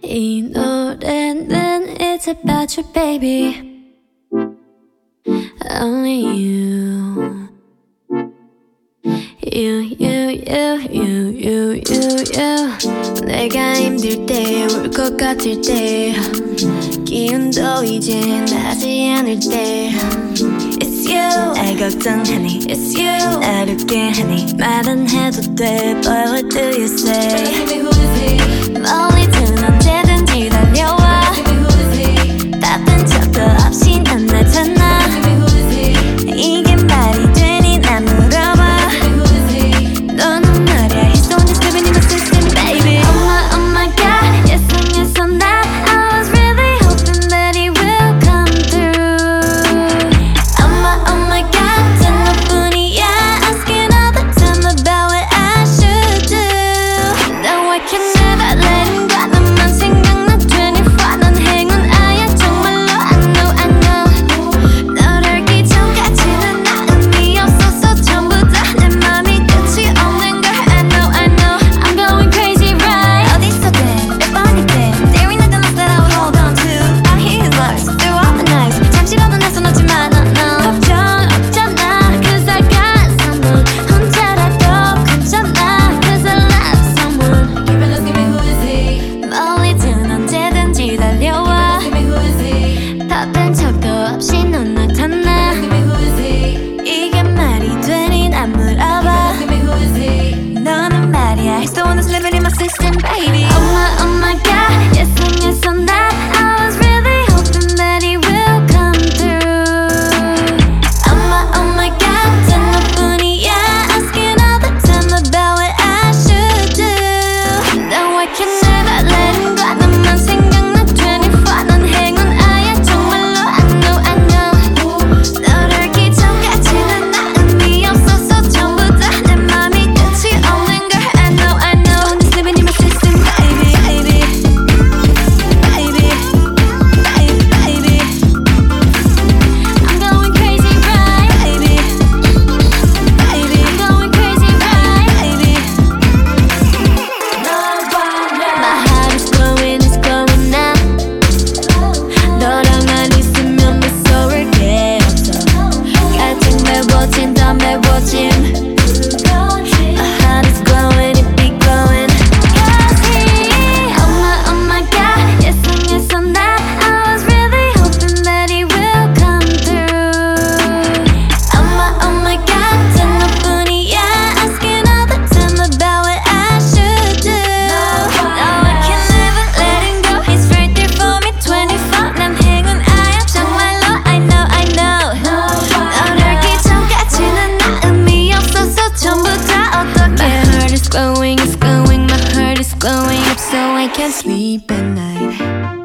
이 노래는 It's about you baby Only you 내가 힘들 때 울 것 같을 때 기운도 이제 나지 않을 때 It's you 날 걱정하니 It's you 날 웃게 하니 말은 해도 돼 But what do you say 멀리든 언제든지 달려와 바쁜 척도 없이 난 나타나 이게 말이 되니 난 물어봐 너는 말야 He's the one that's living in my system baby Oh my god Yes and yes on that I was really hoping that he will come through Oh my god 단 너뿐이야 Asking all the time about what I should do No I can never let him go 너만 생각나 24 넌 행운아야 정말로 I know 널 알기 전까지는 나 의미 없었어 전부 다 내 맘이 끝이 없는 걸 I know I'm going crazy right 어디서든 몇 번이든 There ain't nothing else that I would hold on to I hear his voice through all the nights 잠시라도 내 손 놓지마 no 걱정 없잖아 Cause I got someone 혼자라도 괜찮아 Cause I love someone Give me who is he 멀리든 언제든지 달려와 Give me who is he 바쁜 척도 없이 넌 나타나 Give me who is he 이게 말이 되니 난 물어봐 Give me who is he 너는 말이야 He's the one that's living in my system baby Oh my god Yes and yes on that I was really hoping that he will come through Oh my god 단 너뿐이야 Asking all the time about what I should do No I can never let him go 너만 생각나 24 넌 행운아야 정말로 I know 널 알기 전까지는 나 의미 없었어 전부 다 내 맘이 끝이 없는 걸 I know I'm just living in my system baby baby I'm going crazy right baby I'm going crazy right baby My heart is glowing it's glowing now 너랑만 있으면 무서울 게 없어 가득 메워진 더 메워진 My heart is glowing it be glowing Cause he Oh my god Yes and yes on that I was really hoping that he will come through Oh my god 단 너뿐이야 Asking all the time about what I should do No I can never let him go He's right there for me 24 난 행운아야 정말로 I know 널 알기 전까지는 나 의미 없었어 전부 다 어떡해 My heart is glowing it's glowing My heart is glowing up so I can't sleep at night